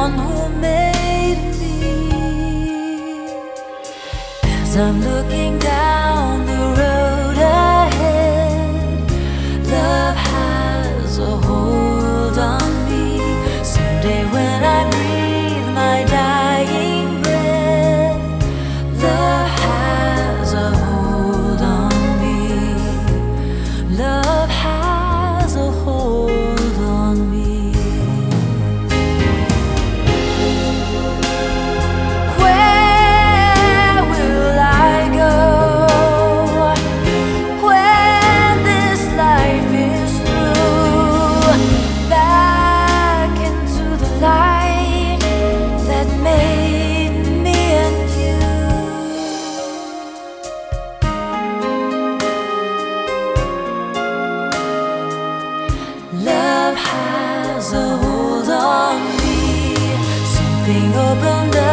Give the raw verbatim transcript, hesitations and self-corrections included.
one who made me. As I'm looking down the road ahead, love has a hold on me. Someday when I breathe my dying breath, love has a hold on me. Love has a hold on me. Where will I go when this life is through? Back into the light that made me and you. Love has a hold on me. Something opened